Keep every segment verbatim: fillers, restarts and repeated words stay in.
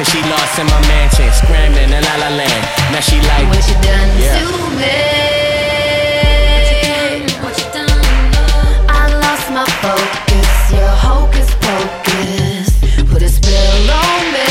Cause she lost in my mansion, scrambling in La La Land. Now she like, what you done yeah. to me? What you done? I lost my focus, your hocus pocus put a spell on me,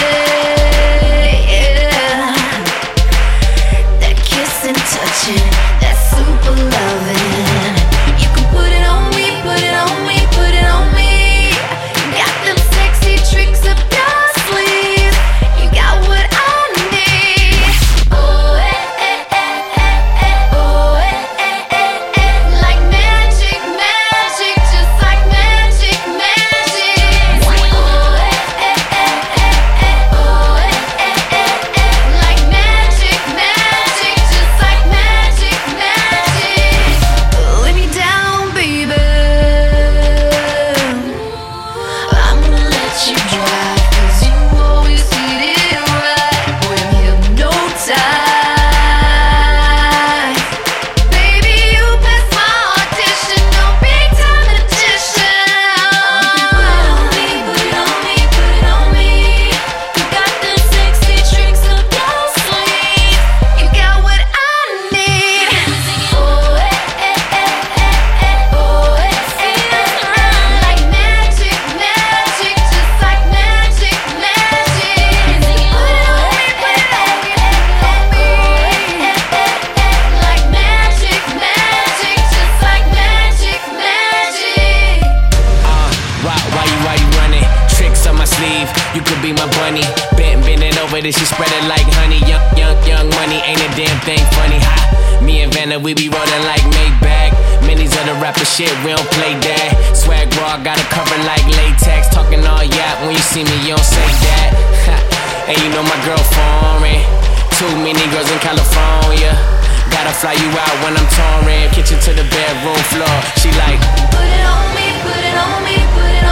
yeah. That kissing, touching, that super loving. You can put it on me, put it on me, put it on me. You got them sexy tricks up your sleeve. You got what I need. Oh, eh, eh, eh, eh, eh. Oh, eh, eh, eh, eh. Like magic, magic, just like magic, magic. Oh, eh, eh, eh, eh, eh. Oh, eh, eh, eh, eh. Like magic, magic, just like magic, magic. Lay me down, baby. I'm gonna let you drive, cause you always hit it right. Boy, I'm hypnotized. Baby, you passed my audition, no big time magician. Put it on me, put it on me, put it on me. You got them sexy tricks up your sleeve. You got what I need. Oh, eh, eh, eh, eh, eh. Oh, eh, eh, eh. Like magic, magic, just like magic, magic. Put it on me, put it on me, put it on me. Like magic, magic, just like magic, magic. Uh, why, why you, why you running? Tricks on my sleeve, you could be my bunny. Bent, bend it over, this she spread it like honey. Young, young, young money, ain't a damn thing funny. Ha, me and Vanna, we be rolling like Maybach. Minis of the rapper shit, we don't play that. Swag raw, got a cover like latex. Talking all yap, when you see me, you don't say that. Ha, and you know my girl foreign. Too many girls in California. Gotta fly you out when I'm touring. Kitchen to the bedroom floor, she like, Put it on me, put it on me, put it